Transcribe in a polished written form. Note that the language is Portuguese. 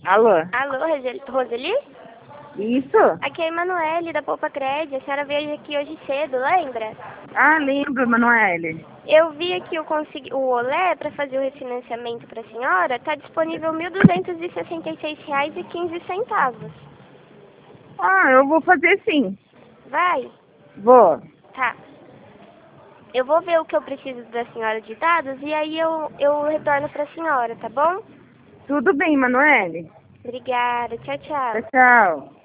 Alô? Alô, Roseli? Isso? Aqui é a Emanuele, da Poupa Cred. A senhora veio aqui hoje cedo, lembra? Ah, lembro, Manoele. Eu vi aqui o Olé para fazer o refinanciamento para a senhora. Está disponível R$ 1.266,15. Ah, eu vou fazer sim. Vai? Vou. Tá. Eu vou ver o que eu preciso da senhora de dados e aí eu retorno para a senhora, tá bom? Tudo bem, Manoele. Obrigada. Tchau, Tchau, tchau. tchau.